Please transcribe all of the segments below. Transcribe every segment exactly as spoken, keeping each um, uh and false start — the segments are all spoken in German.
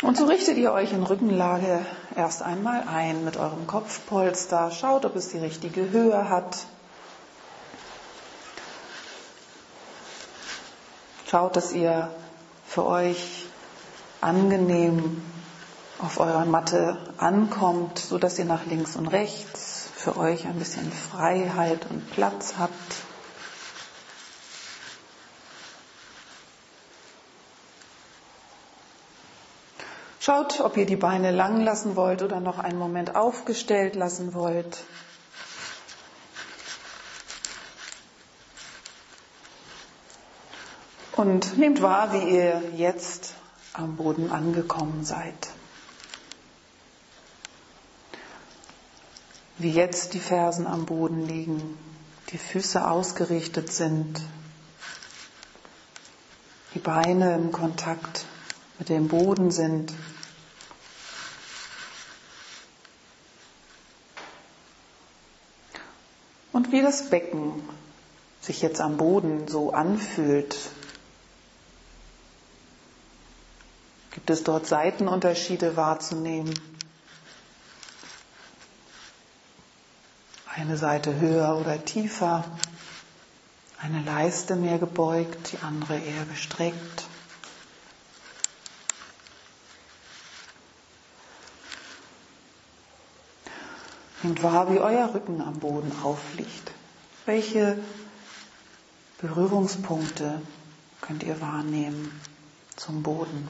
Und so richtet ihr euch in Rückenlage erst einmal ein mit eurem Kopfpolster. Schaut, ob es die richtige Höhe hat. Schaut, dass ihr für euch angenehm auf eurer Matte ankommt, sodass ihr nach links und rechts für euch ein bisschen Freiheit und Platz habt. Schaut, ob ihr die Beine lang lassen wollt oder noch einen Moment aufgestellt lassen wollt. Und nehmt wahr, wie ihr jetzt am Boden angekommen seid. Wie jetzt die Fersen am Boden liegen, die Füße ausgerichtet sind, die Beine im Kontakt mit dem Boden sind. Und wie das Becken sich jetzt am Boden so anfühlt. Gibt es dort Seitenunterschiede wahrzunehmen? Eine Seite höher oder tiefer, eine Leiste mehr gebeugt, die andere eher gestreckt. Nehmt wahr, wie euer Rücken am Boden aufliegt. Welche Berührungspunkte könnt ihr wahrnehmen zum Boden?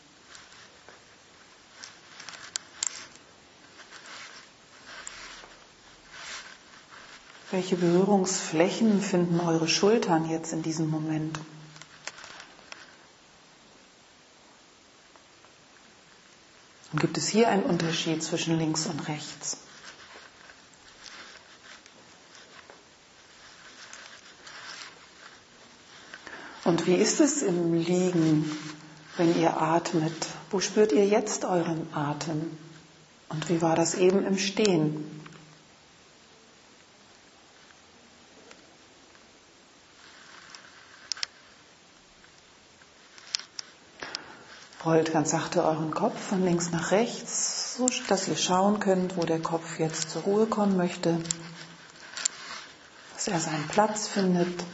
Welche Berührungsflächen finden eure Schultern jetzt in diesem Moment? Und gibt es hier einen Unterschied zwischen links und rechts? Und wie ist es im Liegen, wenn ihr atmet? Wo spürt ihr jetzt euren Atem? Und wie war das eben im Stehen? Rollt ganz sachte euren Kopf von links nach rechts, so dass ihr schauen könnt, wo der Kopf jetzt zur Ruhe kommen möchte, dass er seinen Platz findet.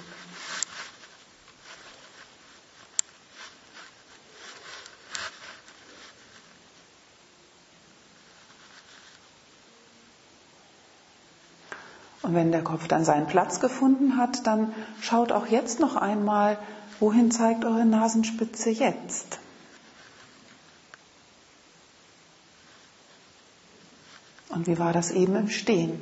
Und wenn der Kopf dann seinen Platz gefunden hat, dann schaut auch jetzt noch einmal, wohin zeigt eure Nasenspitze jetzt? Und wie war das eben im Stehen?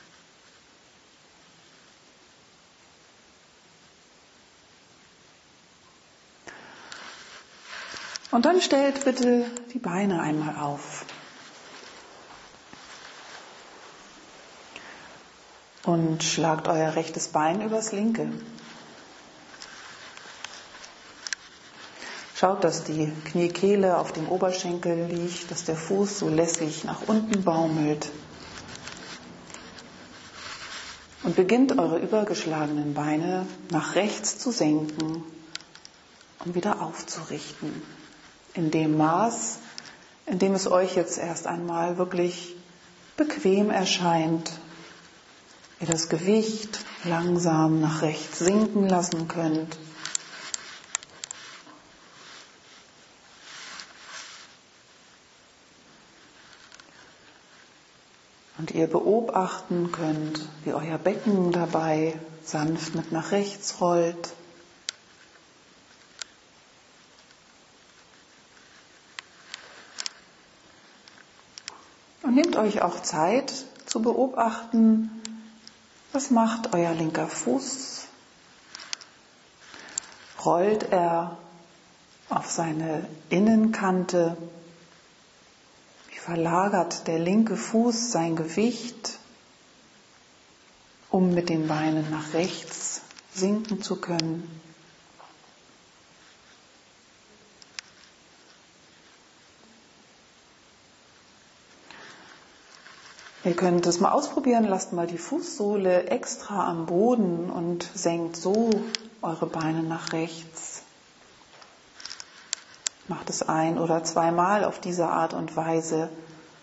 Und dann stellt bitte die Beine einmal auf. Und schlagt euer rechtes Bein übers linke. Schaut, dass die Kniekehle auf dem Oberschenkel liegt, dass der Fuß so lässig nach unten baumelt. Und beginnt eure übergeschlagenen Beine nach rechts zu senken und wieder aufzurichten. In dem Maß, in dem es euch jetzt erst einmal wirklich bequem erscheint, ihr das Gewicht langsam nach rechts sinken lassen könnt. Und ihr beobachten könnt, wie euer Becken dabei sanft mit nach rechts rollt. Und nehmt euch auch Zeit zu beobachten, was macht euer linker Fuß? Rollt er auf seine Innenkante? Wie verlagert der linke Fuß sein Gewicht, um mit den Beinen nach rechts sinken zu können? Ihr könnt es mal ausprobieren, lasst mal die Fußsohle extra am Boden und senkt so eure Beine nach rechts. Macht es ein- oder zweimal auf diese Art und Weise,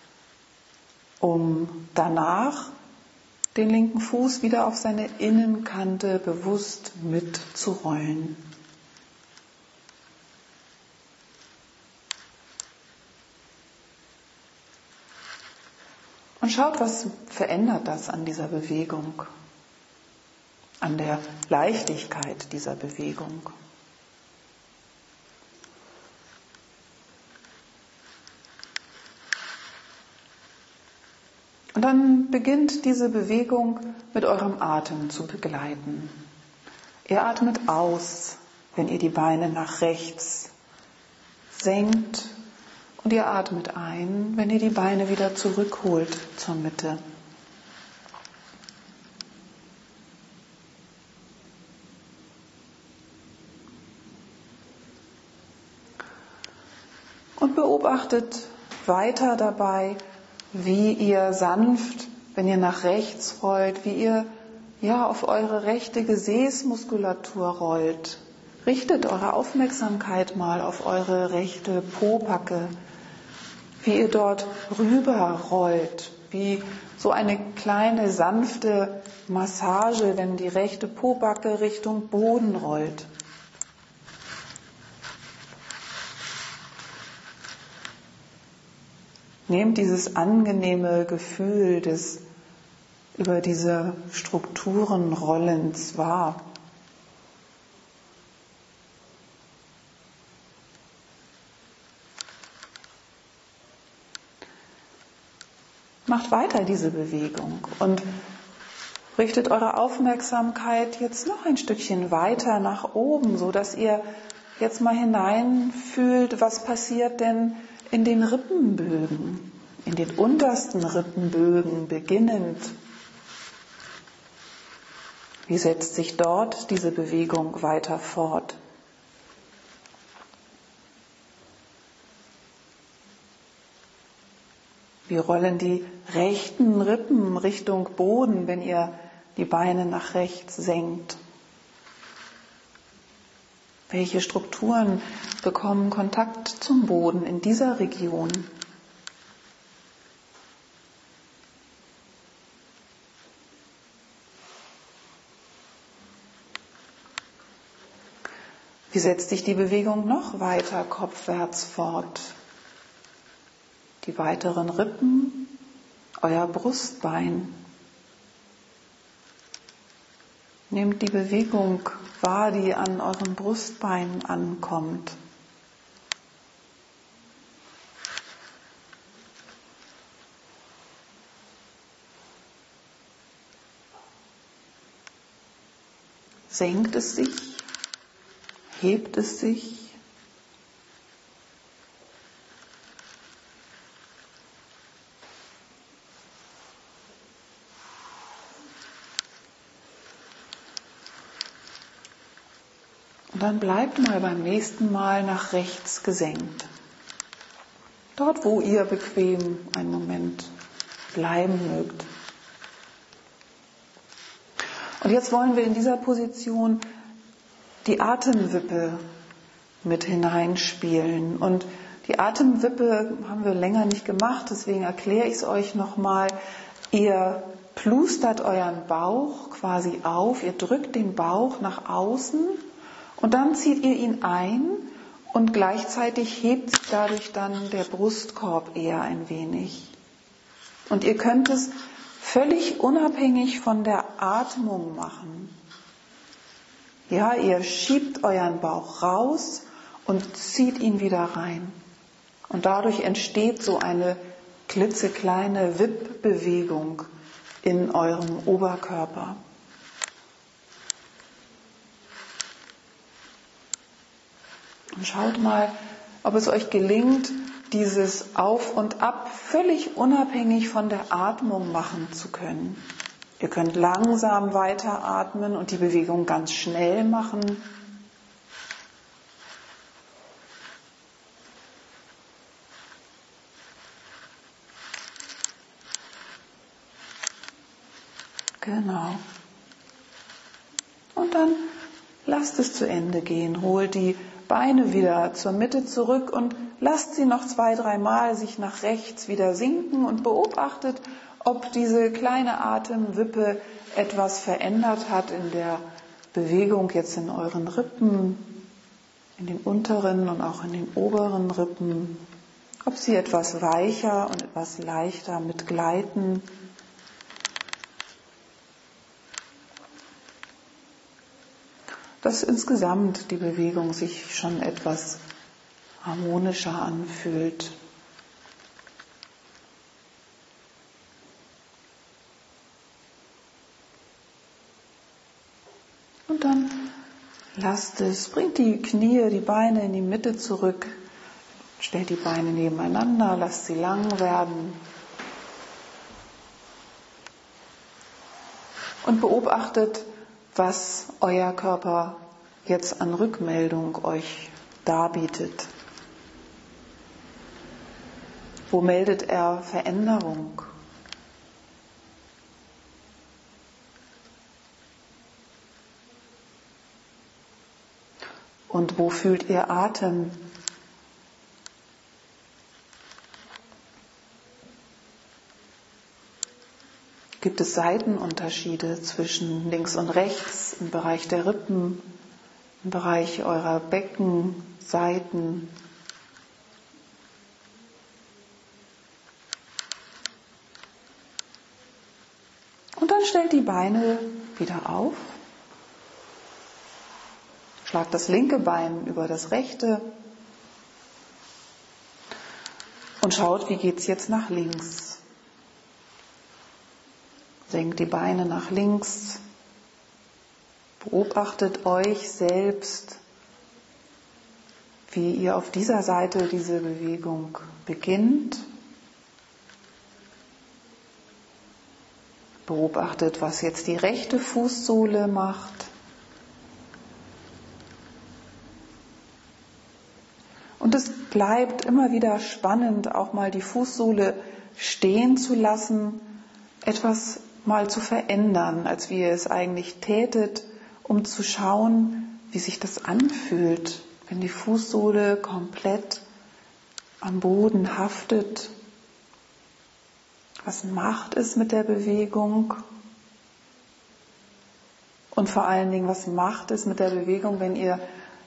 um danach den linken Fuß wieder auf seine Innenkante bewusst mitzurollen. Und schaut, was verändert das an dieser Bewegung, an der Leichtigkeit dieser Bewegung. Und dann beginnt diese Bewegung mit eurem Atem zu begleiten. Ihr atmet aus, wenn ihr die Beine nach rechts senkt, und ihr atmet ein, wenn ihr die Beine wieder zurückholt zur Mitte. Und beobachtet weiter dabei, wie ihr sanft, wenn ihr nach rechts rollt, wie ihr ja auf eure rechte Gesäßmuskulatur rollt. Richtet eure Aufmerksamkeit mal auf eure rechte Pobacke, wie ihr dort rüber rollt, wie so eine kleine sanfte Massage, wenn die rechte Pobacke Richtung Boden rollt. Nehmt dieses angenehme Gefühl des über diese Strukturen Rollens wahr. Macht weiter diese Bewegung und richtet eure Aufmerksamkeit jetzt noch ein Stückchen weiter nach oben, so dass ihr jetzt mal hineinfühlt, was passiert denn in den Rippenbögen, in den untersten Rippenbögen beginnend. Wie setzt sich dort diese Bewegung weiter fort? Wie rollen die rechten Rippen Richtung Boden, wenn ihr die Beine nach rechts senkt? Welche Strukturen bekommen Kontakt zum Boden in dieser Region? Wie setzt sich die Bewegung noch weiter kopfwärts fort? Die weiteren Rippen, euer Brustbein. Nehmt die Bewegung wahr, die an eurem Brustbein ankommt. Senkt es sich? Hebt es sich? Und dann bleibt mal beim nächsten Mal nach rechts gesenkt. Dort, wo ihr bequem einen Moment bleiben mögt. Und jetzt wollen wir in dieser Position die Atemwippe mit hineinspielen. Und die Atemwippe haben wir länger nicht gemacht, deswegen erkläre ich es euch nochmal. Ihr plustert euren Bauch quasi auf, ihr drückt den Bauch nach außen und dann zieht ihr ihn ein und gleichzeitig hebt sich dadurch dann der Brustkorb eher ein wenig. Und ihr könnt es völlig unabhängig von der Atmung machen. Ja, ihr schiebt euren Bauch raus und zieht ihn wieder rein. Und dadurch entsteht so eine klitzekleine Wippbewegung in eurem Oberkörper. Und schaut mal, ob es euch gelingt, dieses Auf und Ab völlig unabhängig von der Atmung machen zu können. Ihr könnt langsam weiteratmen und die Bewegung ganz schnell machen. Genau. Und dann lasst es zu Ende gehen. Holt die Beine wieder zur Mitte zurück und lasst sie noch zwei, dreimal sich nach rechts wieder sinken und beobachtet, ob diese kleine Atemwippe etwas verändert hat in der Bewegung jetzt in euren Rippen, in den unteren und auch in den oberen Rippen, ob sie etwas weicher und etwas leichter mitgleiten. Dass insgesamt die Bewegung sich schon etwas harmonischer anfühlt. Und dann lasst es, bringt die Knie, die Beine in die Mitte zurück, stellt die Beine nebeneinander, lasst sie lang werden und beobachtet, was euer Körper jetzt an Rückmeldung euch darbietet. Wo meldet er Veränderung? Und wo fühlt ihr Atem? Gibt es Seitenunterschiede zwischen links und rechts im Bereich der Rippen, im Bereich eurer Beckenseiten? Und dann stellt die Beine wieder auf. Schlagt das linke Bein über das rechte und schaut, wie geht es jetzt nach links. Senkt die Beine nach links, beobachtet euch selbst, wie ihr auf dieser Seite diese Bewegung beginnt. Beobachtet, was jetzt die rechte Fußsohle macht. Und es bleibt immer wieder spannend, auch mal die Fußsohle stehen zu lassen, etwas mal zu verändern, als wie ihr es eigentlich tätet, um zu schauen, wie sich das anfühlt, wenn die Fußsohle komplett am Boden haftet. Was macht es mit der Bewegung? Und vor allen Dingen, was macht es mit der Bewegung, wenn ihr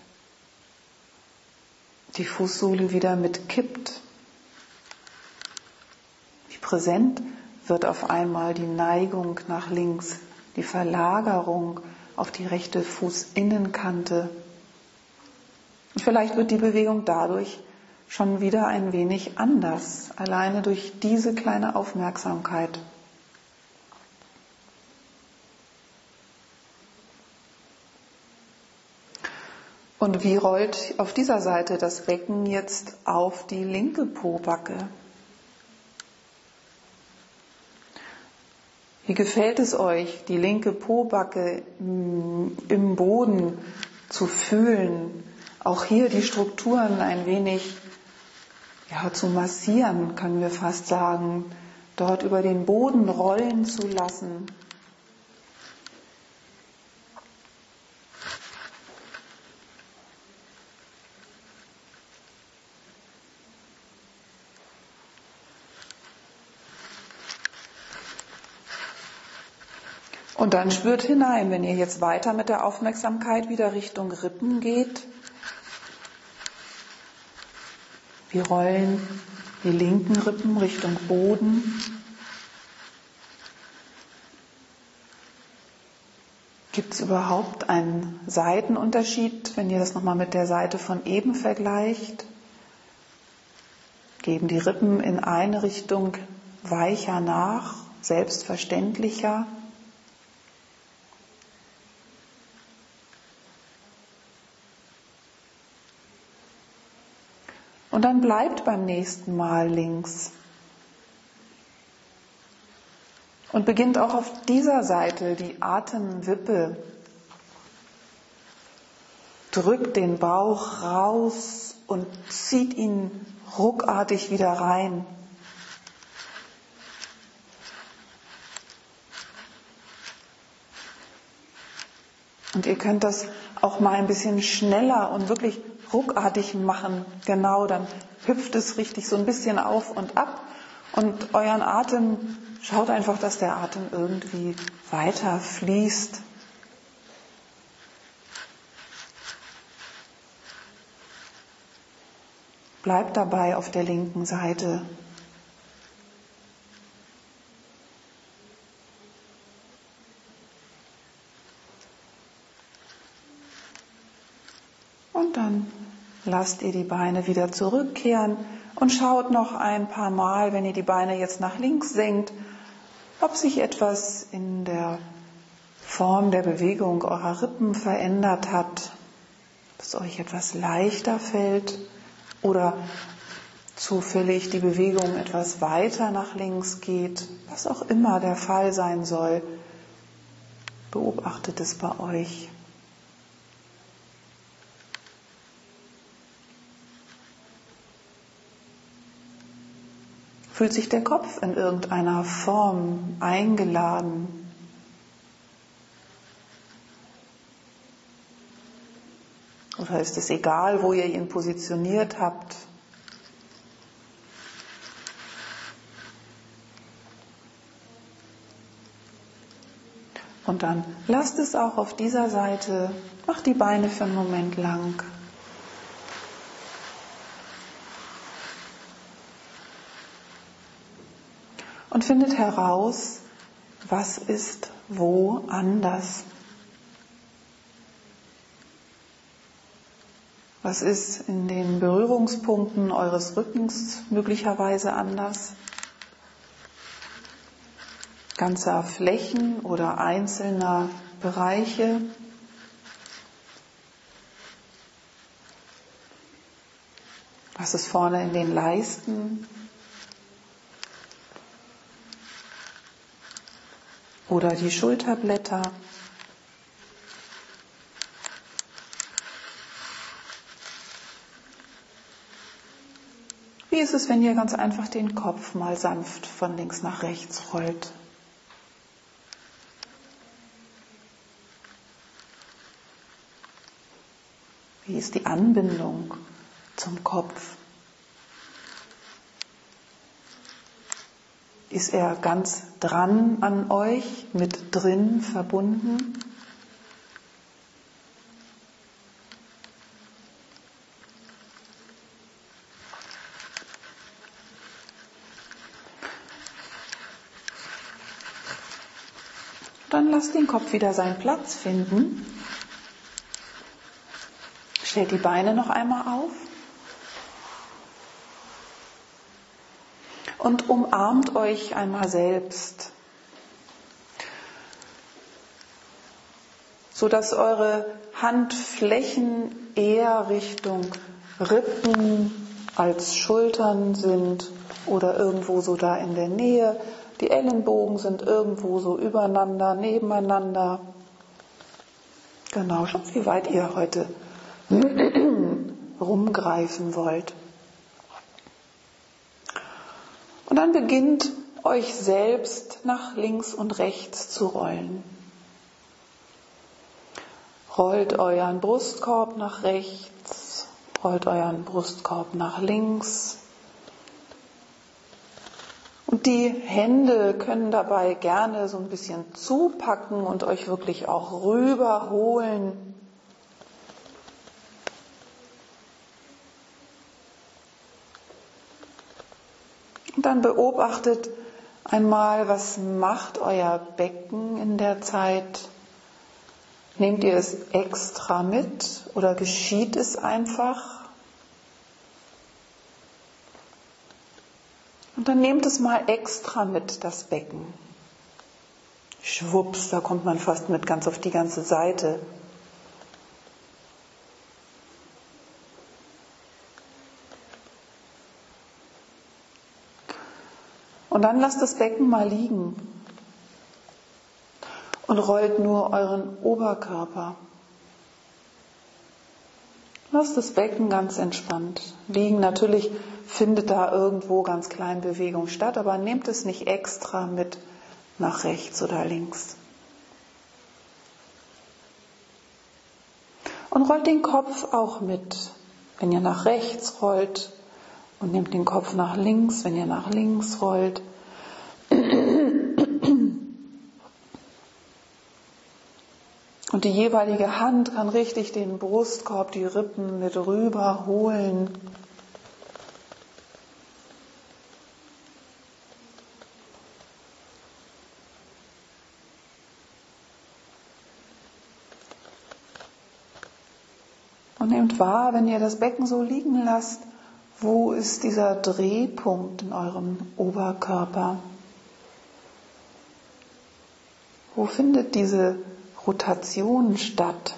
die Fußsohle wieder mitkippt? Wie präsent wird auf einmal die Neigung nach links, die Verlagerung auf die rechte Fußinnenkante. Und vielleicht wird die Bewegung dadurch schon wieder ein wenig anders, alleine durch diese kleine Aufmerksamkeit. Und wie rollt auf dieser Seite das Becken jetzt auf die linke Pobacke? Wie gefällt es euch, die linke Pobacke im Boden zu fühlen? Auch hier die Strukturen ein wenig ja, zu massieren, können wir fast sagen, dort über den Boden rollen zu lassen. Und dann spürt hinein, wenn ihr jetzt weiter mit der Aufmerksamkeit wieder Richtung Rippen geht. Wir rollen die linken Rippen Richtung Boden. Gibt es überhaupt einen Seitenunterschied, wenn ihr das nochmal mit der Seite von eben vergleicht? Geben die Rippen in eine Richtung weicher nach, selbstverständlicher? Und dann bleibt beim nächsten Mal links. Und beginnt auch auf dieser Seite die Atemwippe. Drückt den Bauch raus und zieht ihn ruckartig wieder rein. Und ihr könnt das auch mal ein bisschen schneller und wirklich ruckartig machen. Genau, dann hüpft es richtig so ein bisschen auf und ab. Und euren Atem, schaut einfach, dass der Atem irgendwie weiter fließt. Bleibt dabei auf der linken Seite. Und dann lasst ihr die Beine wieder zurückkehren und schaut noch ein paar Mal, wenn ihr die Beine jetzt nach links senkt, ob sich etwas in der Form der Bewegung eurer Rippen verändert hat, dass euch etwas leichter fällt oder zufällig die Bewegung etwas weiter nach links geht, was auch immer der Fall sein soll. Beobachtet es bei euch. Fühlt sich der Kopf in irgendeiner Form eingeladen? Oder ist es egal, wo ihr ihn positioniert habt? Und dann lasst es auch auf dieser Seite, macht die Beine für einen Moment lang. Und findet heraus, was ist wo anders. Was ist in den Berührungspunkten eures Rückens möglicherweise anders? Ganzer Flächen oder einzelner Bereiche? Was ist vorne in den Leisten? Oder die Schulterblätter? Wie ist es, wenn ihr ganz einfach den Kopf mal sanft von links nach rechts rollt? Wie ist die Anbindung zum Kopf? Ist er ganz dran an euch, mit drin verbunden? Dann lasst den Kopf wieder seinen Platz finden. Stellt die Beine noch einmal auf. Und umarmt euch einmal selbst, sodass eure Handflächen eher Richtung Rippen als Schultern sind oder irgendwo so da in der Nähe. Die Ellenbogen sind irgendwo so übereinander, nebeneinander. Genau, schaut, wie weit ihr heute rumgreifen wollt. Und dann beginnt euch selbst nach links und rechts zu rollen. Rollt euren Brustkorb nach rechts, rollt euren Brustkorb nach links. Und die Hände können dabei gerne so ein bisschen zupacken und euch wirklich auch rüberholen. Und dann beobachtet einmal, was macht euer Becken in der Zeit? Nehmt ihr es extra mit oder geschieht es einfach? Und dann nehmt es mal extra mit, das Becken. Schwupps, da kommt man fast mit ganz auf die ganze Seite. Und dann lasst das Becken mal liegen und rollt nur euren Oberkörper. Lasst das Becken ganz entspannt liegen. Natürlich findet da irgendwo ganz kleine Bewegung statt, aber nehmt es nicht extra mit nach rechts oder links. Und rollt den Kopf auch mit, wenn ihr nach rechts rollt, und nehmt den Kopf nach links, wenn ihr nach links rollt. Und die jeweilige Hand kann richtig den Brustkorb, die Rippen mit rüber holen. Und nehmt wahr, wenn ihr das Becken so liegen lasst, wo ist dieser Drehpunkt in eurem Oberkörper? Wo findet diese Rotation statt?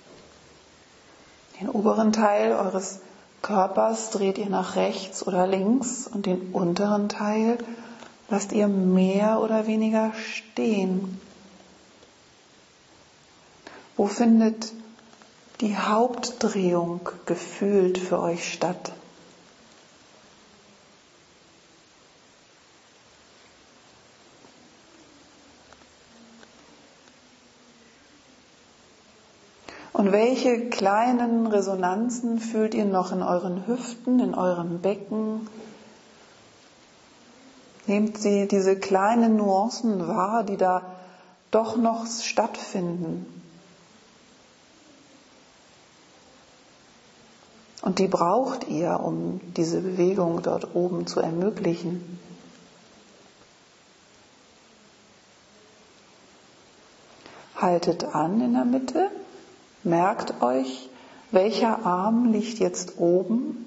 Den oberen Teil eures Körpers dreht ihr nach rechts oder links und den unteren Teil lasst ihr mehr oder weniger stehen. Wo findet die Hauptdrehung gefühlt für euch statt? Und welche kleinen Resonanzen fühlt ihr noch in euren Hüften, in eurem Becken? Nehmt sie diese kleinen Nuancen wahr, die da doch noch stattfinden. Und die braucht ihr, um diese Bewegung dort oben zu ermöglichen. Haltet an in der Mitte. Merkt euch, welcher Arm liegt jetzt oben.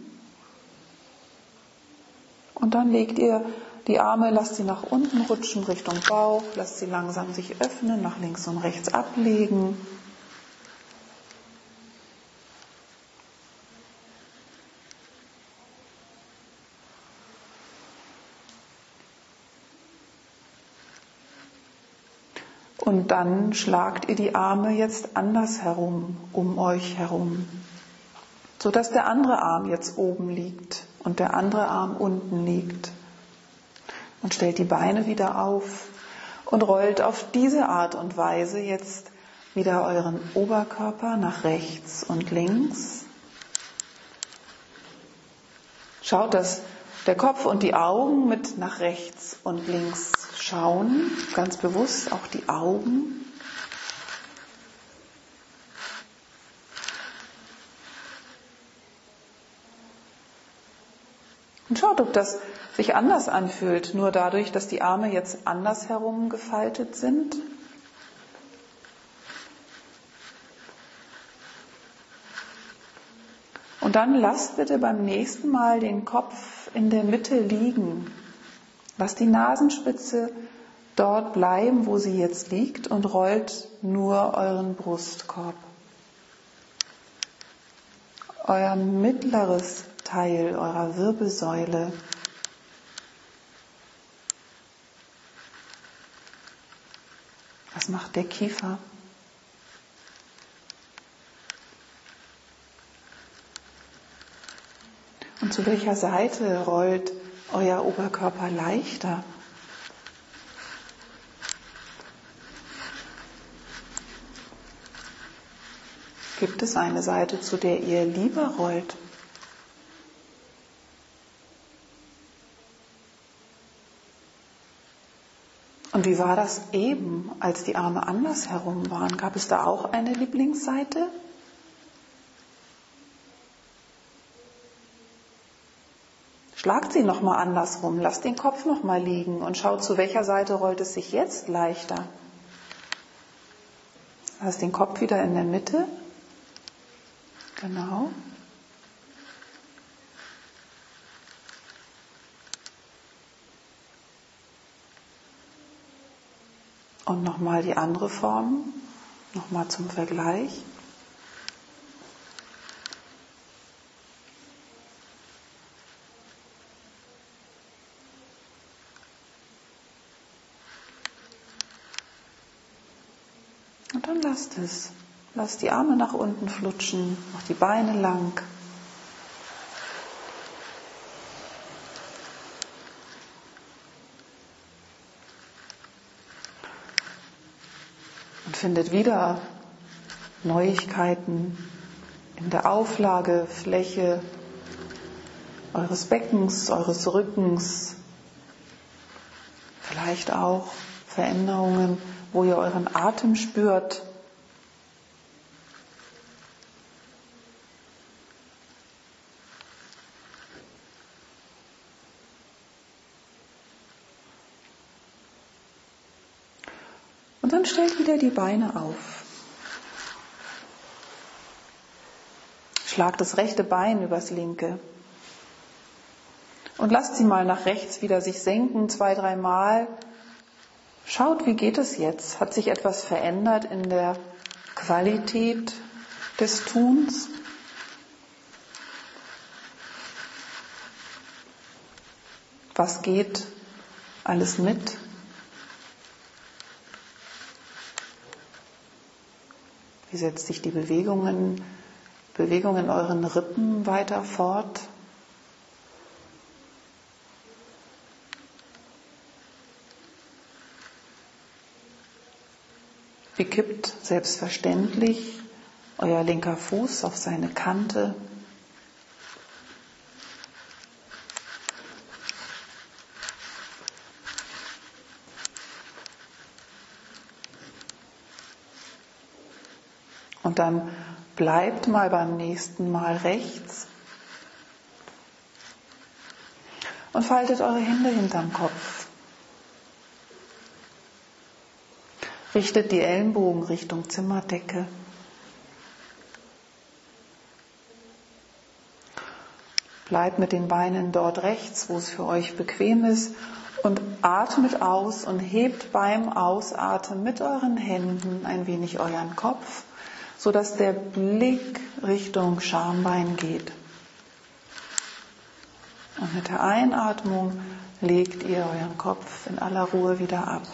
Und dann legt ihr die Arme, lasst sie nach unten rutschen Richtung Bauch, lasst sie langsam sich öffnen, nach links und rechts ablegen. Und dann schlagt ihr die Arme jetzt andersherum, um euch herum, sodass der andere Arm jetzt oben liegt und der andere Arm unten liegt. Und stellt die Beine wieder auf und rollt auf diese Art und Weise jetzt wieder euren Oberkörper nach rechts und links. Schaut, dass der Kopf und die Augen mit nach rechts und links schauen, ganz bewusst auch die Augen. Und schaut, ob das sich anders anfühlt, nur dadurch, dass die Arme jetzt andersherum gefaltet sind. Und dann lasst bitte beim nächsten Mal den Kopf in der Mitte liegen. Lasst die Nasenspitze dort bleiben, wo sie jetzt liegt, und rollt nur euren Brustkorb. Euer mittleres Teil eurer Wirbelsäule. Was macht der Kiefer? Und zu welcher Seite rollt euer Oberkörper leichter? Gibt es eine Seite, zu der ihr lieber rollt? Und wie war das eben, als die Arme andersherum waren? Gab es da auch eine Lieblingsseite? Schlagt sie nochmal andersrum, lasst den Kopf nochmal liegen und schaut, zu welcher Seite rollt es sich jetzt leichter. Lasst den Kopf wieder in der Mitte. Genau. Und nochmal die andere Form, nochmal zum Vergleich. Und dann lasst es. Lasst die Arme nach unten flutschen, macht die Beine lang. Und findet wieder Neuigkeiten in der Auflagefläche eures Beckens, eures Rückens, vielleicht auch Veränderungen, wo ihr euren Atem spürt. Und dann stellt wieder die Beine auf. Schlagt das rechte Bein übers linke. Und lasst sie mal nach rechts wieder sich senken, zwei, dreimal. Schaut, wie geht es jetzt? Hat sich etwas verändert in der Qualität des Tuns? Was geht alles mit? Wie setzt sich die Bewegungen, Bewegung in euren Rippen weiter fort? Wie kippt selbstverständlich euer linker Fuß auf seine Kante? Und dann bleibt mal beim nächsten Mal rechts und faltet eure Hände hinterm Kopf. Richtet die Ellenbogen Richtung Zimmerdecke. Bleibt mit den Beinen dort rechts, wo es für euch bequem ist, und atmet aus und hebt beim Ausatmen mit euren Händen ein wenig euren Kopf, sodass der Blick Richtung Schambein geht. Und mit der Einatmung legt ihr euren Kopf in aller Ruhe wieder ab.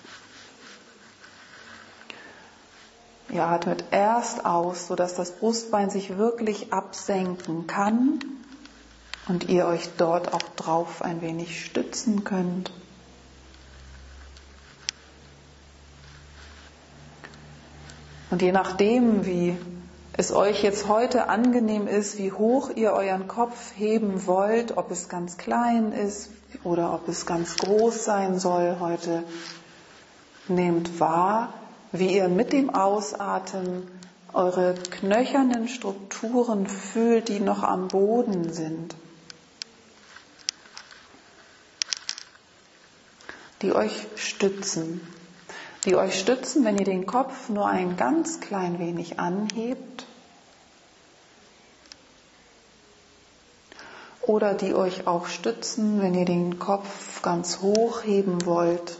Ihr atmet erst aus, sodass das Brustbein sich wirklich absenken kann und ihr euch dort auch drauf ein wenig stützen könnt. Und je nachdem, wie es euch jetzt heute angenehm ist, wie hoch ihr euren Kopf heben wollt, ob es ganz klein ist oder ob es ganz groß sein soll heute, nehmt wahr, wie ihr mit dem Ausatmen eure knöchernen Strukturen fühlt, die noch am Boden sind, die euch stützen, die euch stützen, wenn ihr den Kopf nur ein ganz klein wenig anhebt, oder die euch auch stützen, wenn ihr den Kopf ganz hoch heben wollt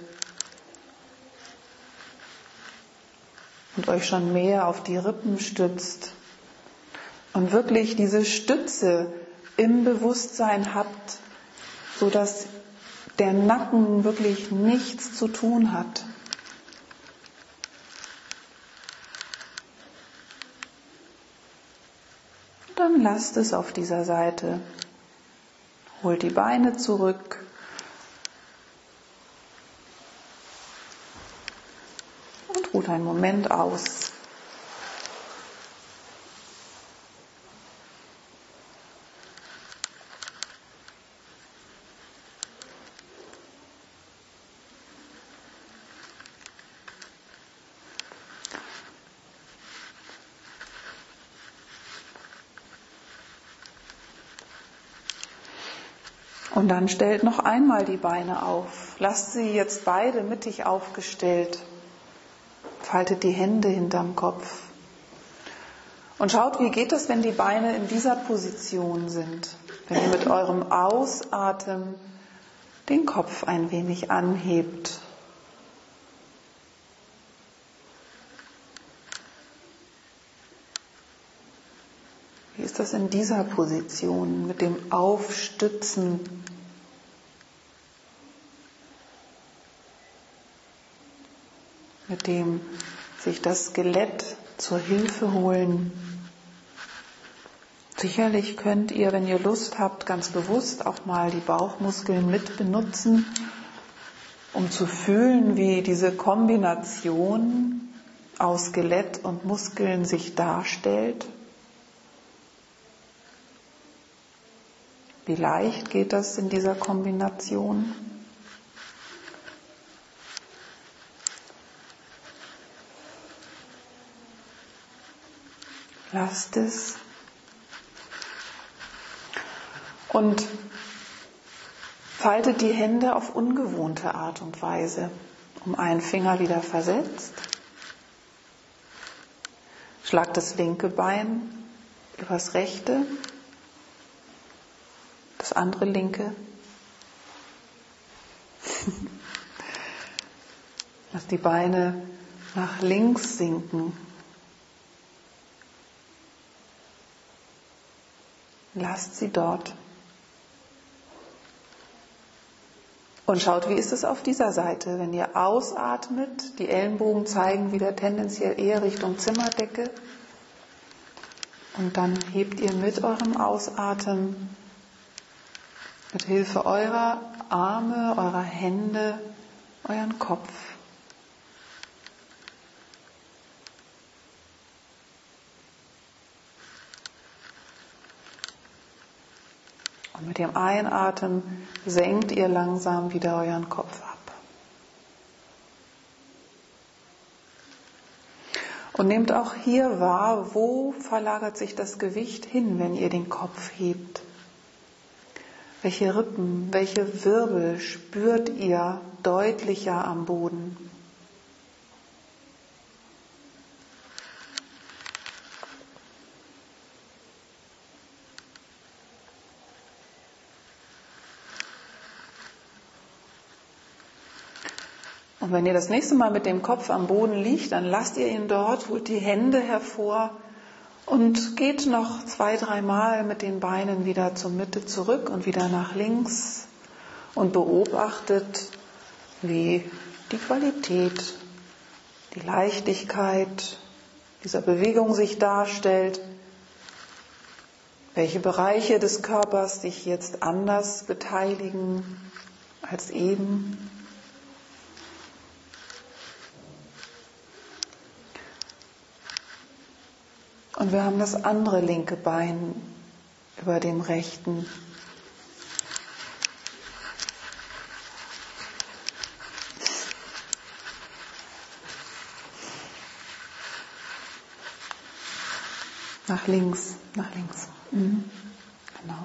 und euch schon mehr auf die Rippen stützt und wirklich diese Stütze im Bewusstsein habt, sodass der Nacken wirklich nichts zu tun hat. Dann lasst es auf dieser Seite. Holt die Beine zurück. Und ruht einen Moment aus. Und dann stellt noch einmal die Beine auf. Lasst sie jetzt beide mittig aufgestellt. Faltet die Hände hinterm Kopf. Und schaut, wie geht es, wenn die Beine in dieser Position sind. Wenn ihr mit eurem Ausatmen den Kopf ein wenig anhebt. Wie ist das in dieser Position mit dem Aufstützen? Mit dem sich das Skelett zur Hilfe holen. Sicherlich könnt ihr, wenn ihr Lust habt, ganz bewusst auch mal die Bauchmuskeln mit benutzen, um zu fühlen, wie diese Kombination aus Skelett und Muskeln sich darstellt. Wie leicht geht das in dieser Kombination? Lasst es. Und faltet die Hände auf ungewohnte Art und Weise. Um einen Finger wieder versetzt. Schlagt das linke Bein übers rechte, das andere linke. Lasst die Beine nach links sinken. Lasst sie dort. Und schaut, wie ist es auf dieser Seite, wenn ihr ausatmet, die Ellenbogen zeigen wieder tendenziell eher Richtung Zimmerdecke und dann hebt ihr mit eurem Ausatmen, mit Hilfe eurer Arme, eurer Hände, euren Kopf. Und mit dem Einatmen senkt ihr langsam wieder euren Kopf ab. Und nehmt auch hier wahr, wo verlagert sich das Gewicht hin, wenn ihr den Kopf hebt. Welche Rippen, welche Wirbel spürt ihr deutlicher am Boden? Und wenn ihr das nächste Mal mit dem Kopf am Boden liegt, dann lasst ihr ihn dort, holt die Hände hervor und geht noch zwei, dreimal mit den Beinen wieder zur Mitte zurück und wieder nach links und beobachtet, wie die Qualität, die Leichtigkeit dieser Bewegung sich darstellt, welche Bereiche des Körpers sich jetzt anders beteiligen als eben. Und wir haben das andere linke Bein über dem rechten. Nach links, nach links. Mhm. Genau.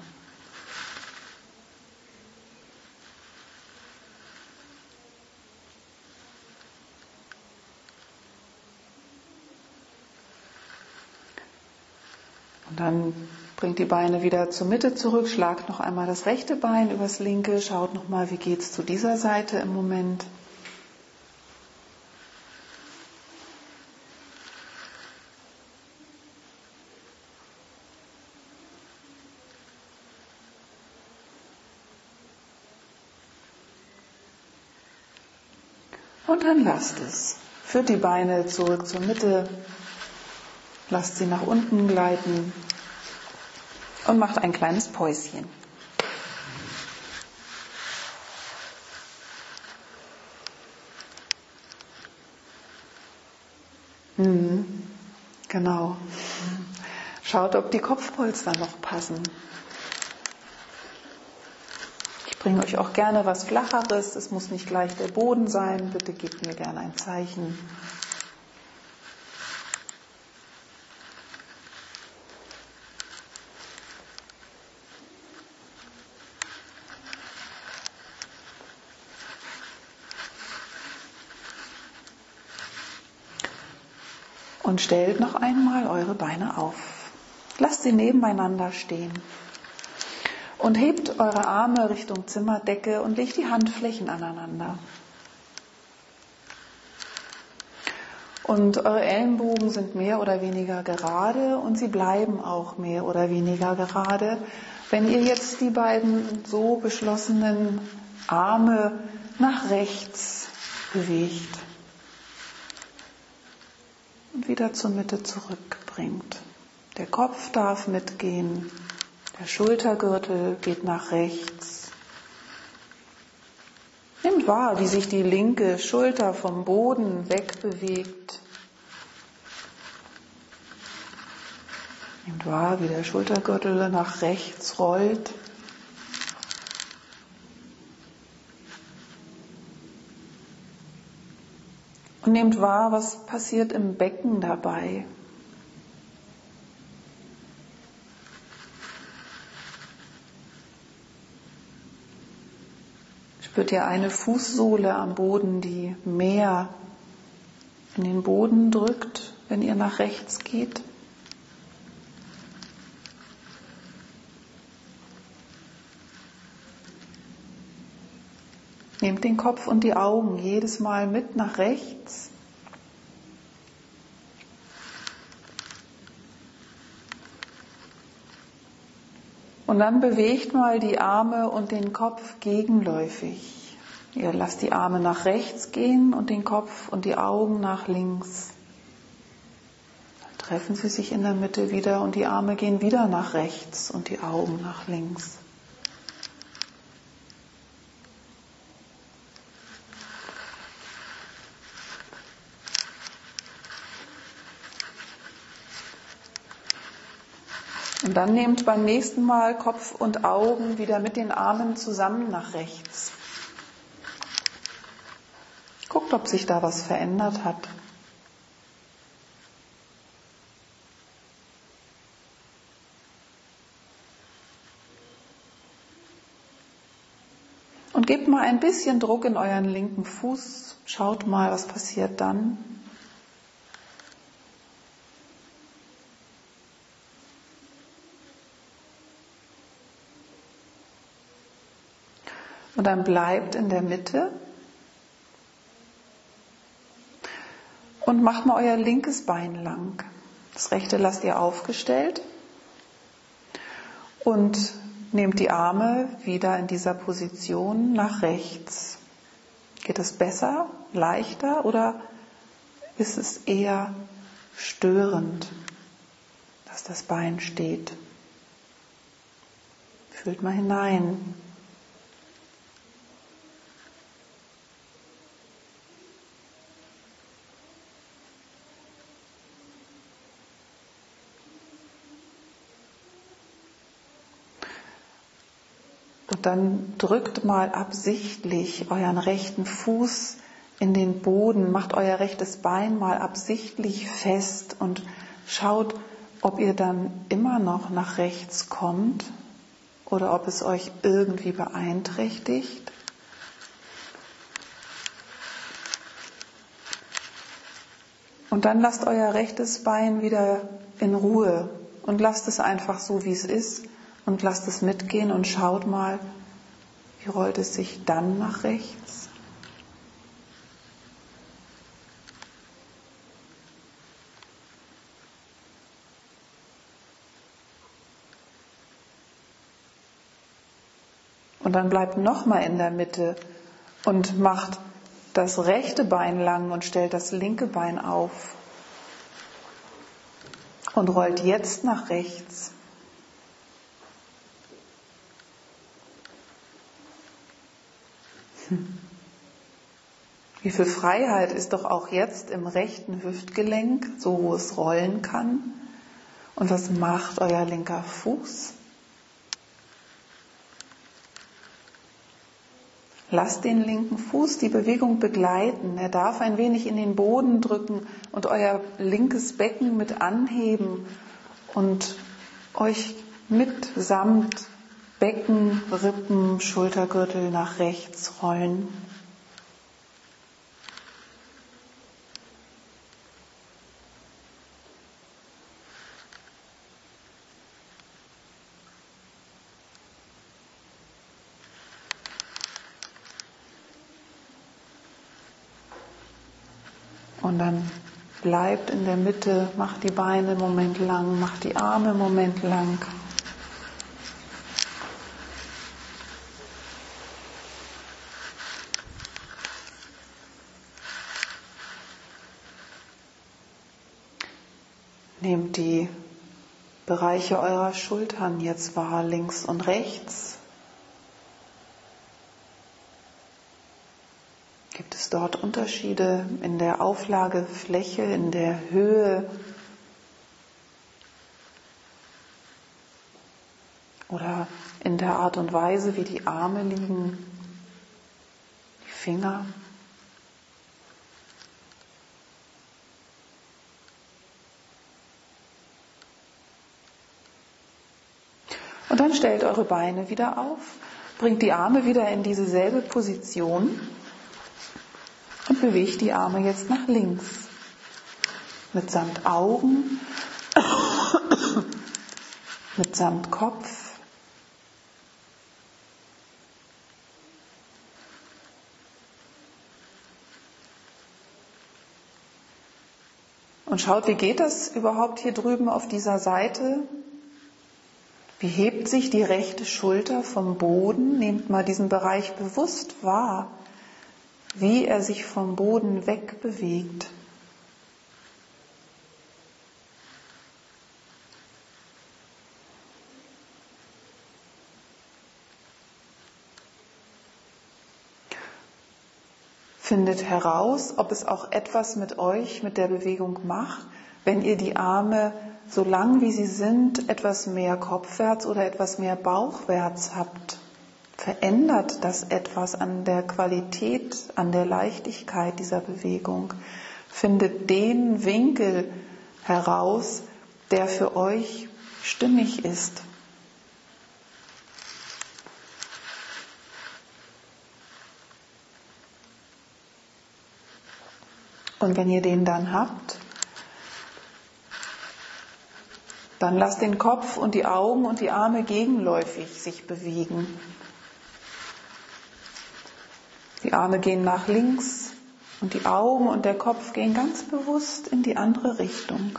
Und dann bringt die Beine wieder zur Mitte zurück, schlagt noch einmal das rechte Bein übers linke, schaut nochmal, wie geht es zu dieser Seite im Moment. Und dann lasst es. Führt die Beine zurück zur Mitte. Lasst sie nach unten gleiten und macht ein kleines Päuschen. Mhm, genau. Schaut, ob die Kopfpolster noch passen. Ich bringe euch auch gerne was Flacheres. Es muss nicht gleich der Boden sein. Bitte gebt mir gerne ein Zeichen. Und stellt noch einmal eure Beine auf. Lasst sie nebeneinander stehen. Und hebt eure Arme Richtung Zimmerdecke und legt die Handflächen aneinander. Und eure Ellenbogen sind mehr oder weniger gerade und sie bleiben auch mehr oder weniger gerade. Wenn ihr jetzt die beiden so geschlossenen Arme nach rechts bewegt und wieder zur Mitte zurückbringt. Der Kopf darf mitgehen, der Schultergürtel geht nach rechts. Nehmt wahr, wie sich die linke Schulter vom Boden wegbewegt. Nehmt wahr, wie der Schultergürtel nach rechts rollt. Und nehmt wahr, was passiert im Becken dabei. Spürt ihr eine Fußsohle am Boden, die mehr in den Boden drückt, wenn ihr nach rechts geht? Nehmt den Kopf und die Augen jedes Mal mit nach rechts. Und dann bewegt mal die Arme und den Kopf gegenläufig. Ihr lasst die Arme nach rechts gehen und den Kopf und die Augen nach links. Dann treffen sie sich in der Mitte wieder und die Arme gehen wieder nach rechts und die Augen nach links. Und dann nehmt beim nächsten Mal Kopf und Augen wieder mit den Armen zusammen nach rechts. Guckt, ob sich da was verändert hat. Und gebt mal ein bisschen Druck in euren linken Fuß. Schaut mal, was passiert dann. Und dann bleibt in der Mitte und macht mal euer linkes Bein lang. Das rechte lasst ihr aufgestellt und nehmt die Arme wieder in dieser Position nach rechts. Geht es besser, leichter oder ist es eher störend, dass das Bein steht? Fühlt mal hinein. Und dann drückt mal absichtlich euren rechten Fuß in den Boden, macht euer rechtes Bein mal absichtlich fest und schaut, ob ihr dann immer noch nach rechts kommt oder ob es euch irgendwie beeinträchtigt. Und dann lasst euer rechtes Bein wieder in Ruhe und lasst es einfach so, wie es ist. Und lasst es mitgehen und schaut mal, wie rollt es sich dann nach rechts. Und dann bleibt nochmal in der Mitte und macht das rechte Bein lang und stellt das linke Bein auf. Und rollt jetzt nach rechts. Wie viel Freiheit ist doch auch jetzt im rechten Hüftgelenk, so wo es rollen kann. Und was macht euer linker Fuß? Lasst den linken Fuß die Bewegung begleiten. Er darf ein wenig in den Boden drücken und euer linkes Becken mit anheben und euch mitsamt Becken, Rippen, Schultergürtel nach rechts rollen. Und dann bleibt in der Mitte, macht die Beine einen Moment lang, macht die Arme einen Moment lang. Nehmt die Bereiche eurer Schultern jetzt wahr, links und rechts. Gibt es dort Unterschiede in der Auflagefläche, in der Höhe oder in der Art und Weise, wie die Arme liegen, die Finger? Und dann stellt eure Beine wieder auf, bringt die Arme wieder in diese selbe Position und bewegt die Arme jetzt nach links. Mitsamt Augen, mitsamt Kopf. Und schaut, wie geht das überhaupt hier drüben auf dieser Seite? Wie hebt sich die rechte Schulter vom Boden? Nehmt mal diesen Bereich bewusst wahr, wie er sich vom Boden wegbewegt. Findet heraus, ob es auch etwas mit euch, mit der Bewegung macht, wenn ihr die Arme, so lang wie sie sind, etwas mehr kopfwärts oder etwas mehr bauchwärts habt. Verändert das etwas an der Qualität, an der Leichtigkeit dieser Bewegung? Findet den Winkel heraus, der für euch stimmig ist. Und wenn ihr den dann habt, dann lasst den Kopf und die Augen und die Arme gegenläufig sich bewegen. Die Arme gehen nach links und die Augen und der Kopf gehen ganz bewusst in die andere Richtung.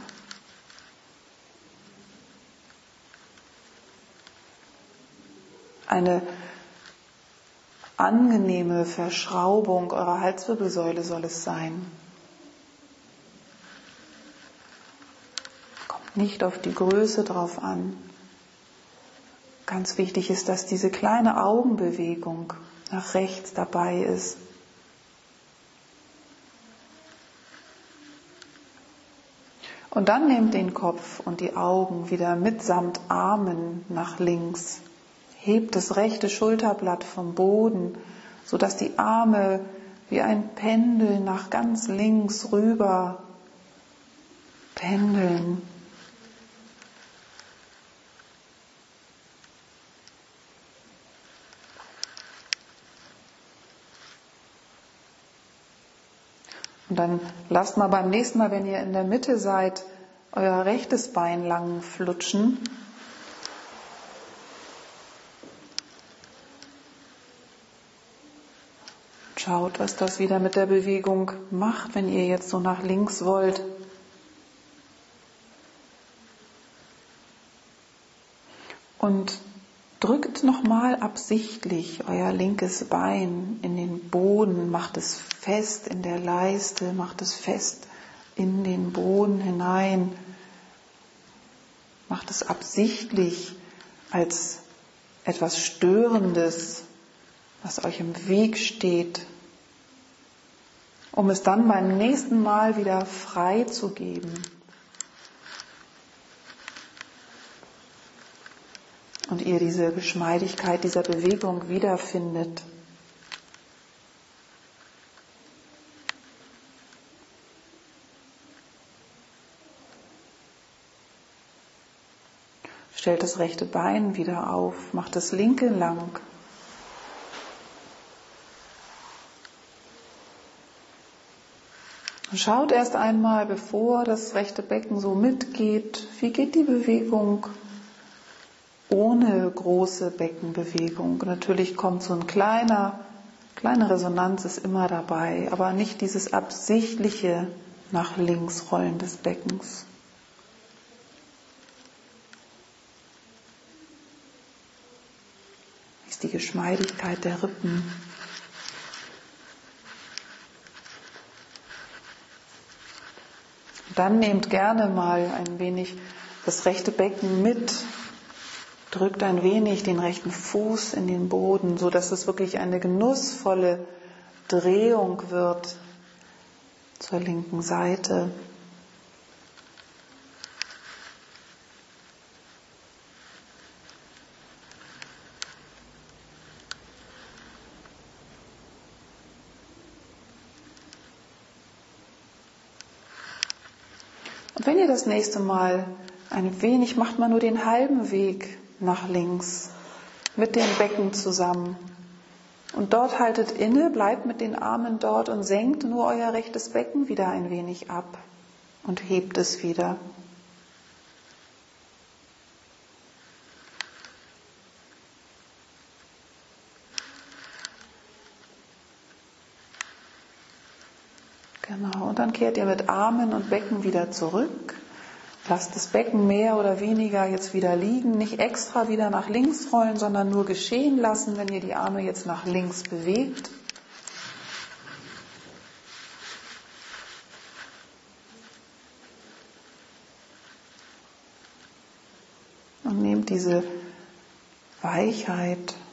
Eine angenehme Verschraubung eurer Halswirbelsäule soll es sein. Nicht auf die Größe drauf an. Ganz wichtig ist, dass diese kleine Augenbewegung nach rechts dabei ist. Und dann nehmt den Kopf und die Augen wieder mitsamt Armen nach links. Hebt das rechte Schulterblatt vom Boden, sodass die Arme wie ein Pendel nach ganz links rüber pendeln. Und dann lasst mal beim nächsten Mal, wenn ihr in der Mitte seid, euer rechtes Bein lang flutschen. Schaut, was das wieder mit der Bewegung macht, wenn ihr jetzt so nach links wollt. Und drückt nochmal absichtlich euer linkes Bein in den Boden, macht es fest in der Leiste, macht es fest in den Boden hinein, macht es absichtlich als etwas Störendes, was euch im Weg steht, um es dann beim nächsten Mal wieder frei zu geben. Und ihr diese Geschmeidigkeit dieser Bewegung wiederfindet. Stellt das rechte Bein wieder auf, macht das linke lang. Und schaut erst einmal, bevor das rechte Becken so mitgeht, wie geht die Bewegung ohne große Beckenbewegung. Natürlich kommt so ein kleiner, kleine Resonanz ist immer dabei, aber nicht dieses absichtliche nach links Rollen des Beckens. Ist die Geschmeidigkeit der Rippen. Dann nehmt gerne mal ein wenig das rechte Becken mit. Drückt ein wenig den rechten Fuß in den Boden, so dass es wirklich eine genussvolle Drehung wird zur linken Seite. Und wenn ihr das nächste Mal ein wenig, macht mal nur den halben Weg nach links mit dem Becken zusammen. Und dort haltet inne, bleibt mit den Armen dort und senkt nur euer rechtes Becken wieder ein wenig ab und hebt es wieder. Genau, und dann kehrt ihr mit Armen und Becken wieder zurück. Lasst das Becken mehr oder weniger jetzt wieder liegen, nicht extra wieder nach links rollen, sondern nur geschehen lassen, wenn ihr die Arme jetzt nach links bewegt. Und nehmt diese Weichheit,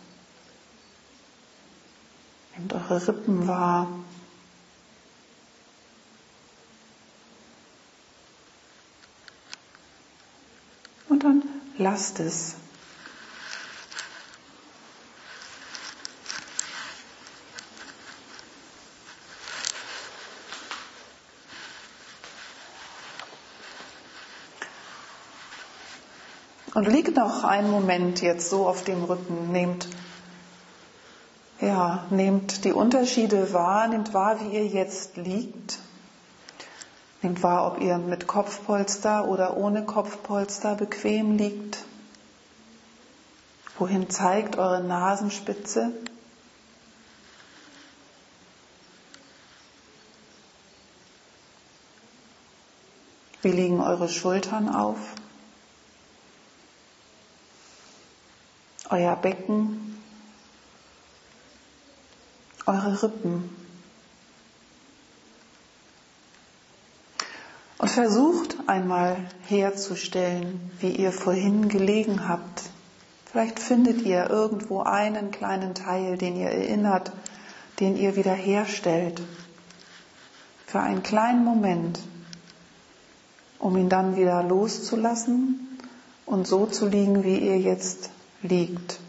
nehmt eure Rippen wahr. Und dann lasst es. Und liegt noch einen Moment jetzt so auf dem Rücken. Nehmt, ja, nehmt die Unterschiede wahr, nehmt wahr, wie ihr jetzt liegt. Nehmt wahr, ob ihr mit Kopfpolster oder ohne Kopfpolster bequem liegt. Wohin zeigt eure Nasenspitze? Wie liegen eure Schultern auf? Euer Becken? Eure Rippen? Und versucht einmal herzustellen, wie ihr vorhin gelegen habt. Vielleicht findet ihr irgendwo einen kleinen Teil, den ihr erinnert, den ihr wiederherstellt. Für einen kleinen Moment, um ihn dann wieder loszulassen und so zu liegen, wie ihr jetzt liegt.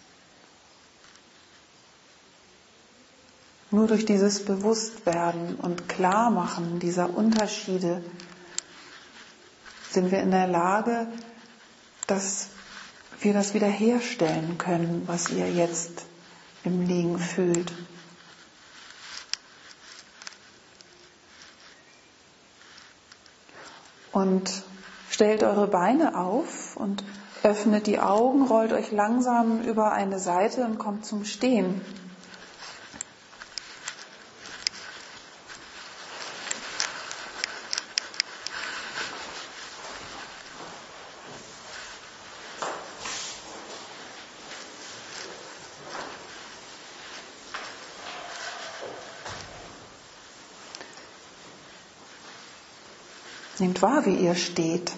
Nur durch dieses Bewusstwerden und Klarmachen dieser Unterschiede sind wir in der Lage, dass wir das wiederherstellen können, was ihr jetzt im Liegen fühlt. Und stellt eure Beine auf und öffnet die Augen, rollt euch langsam über eine Seite und kommt zum Stehen. Nehmt wahr, wie ihr steht.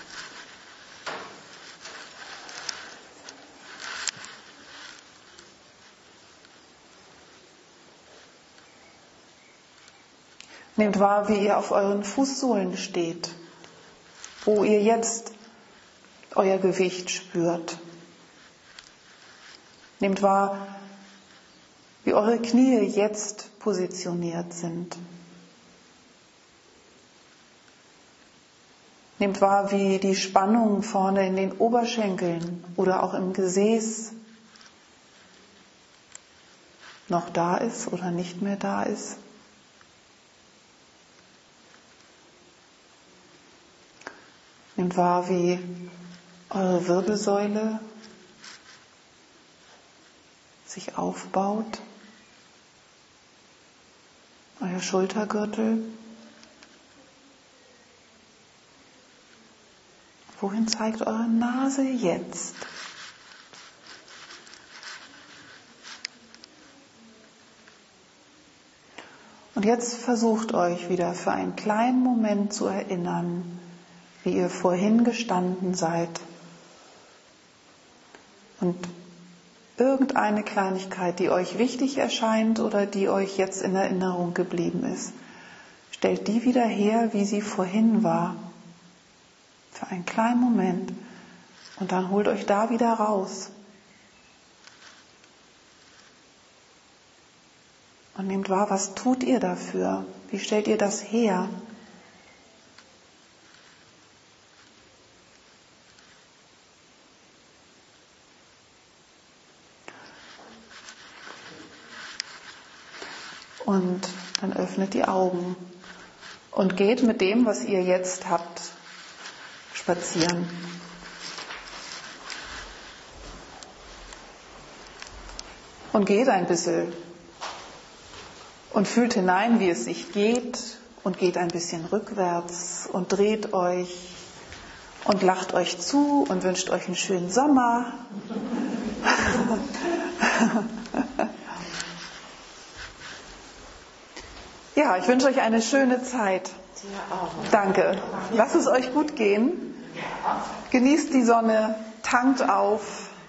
Nehmt wahr, wie ihr auf euren Fußsohlen steht, wo ihr jetzt euer Gewicht spürt. Nehmt wahr, wie eure Knie jetzt positioniert sind. Nehmt wahr, wie die Spannung vorne in den Oberschenkeln oder auch im Gesäß noch da ist oder nicht mehr da ist. Nehmt wahr, wie eure Wirbelsäule sich aufbaut, euer Schultergürtel. Wohin zeigt eure Nase jetzt? Und jetzt versucht euch wieder für einen kleinen Moment zu erinnern, wie ihr vorhin gestanden seid. Und irgendeine Kleinigkeit, die euch wichtig erscheint oder die euch jetzt in Erinnerung geblieben ist, stellt die wieder her, wie sie vorhin war. Für einen kleinen Moment. Und dann holt euch da wieder raus. Und nehmt wahr, was tut ihr dafür? Wie stellt ihr das her? Und dann öffnet die Augen und geht mit dem, was ihr jetzt habt, spazieren. Und geht ein bisschen und fühlt hinein, wie es sich geht, und geht ein bisschen rückwärts und dreht euch und lacht euch zu und wünscht euch einen schönen Sommer. Ja, ich wünsche euch eine schöne Zeit. Danke. Lasst es euch gut gehen. Genießt die Sonne, tankt auf,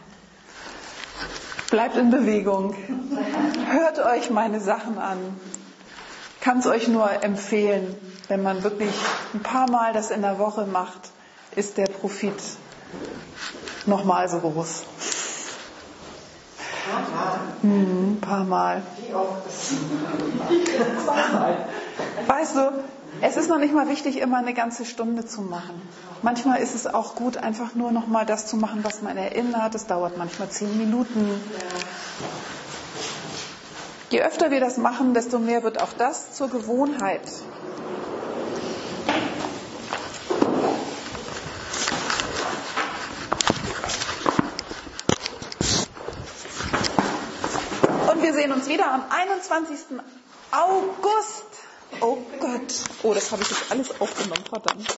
bleibt in Bewegung, hört euch meine Sachen an. Ich kann es euch nur empfehlen, wenn man wirklich ein paar Mal das in der Woche macht, ist der Profit nochmal so groß. Hm, ein paar Mal. Weißt du, es ist noch nicht mal wichtig, immer eine ganze Stunde zu machen. Manchmal ist es auch gut, einfach nur noch mal das zu machen, was man erinnert. Es dauert manchmal zehn Minuten. Je öfter wir das machen, desto mehr wird auch das zur Gewohnheit. Und wir sehen uns wieder am einundzwanzigsten August. Oh Gott. Oh, das habe ich jetzt alles aufgenommen. Verdammt.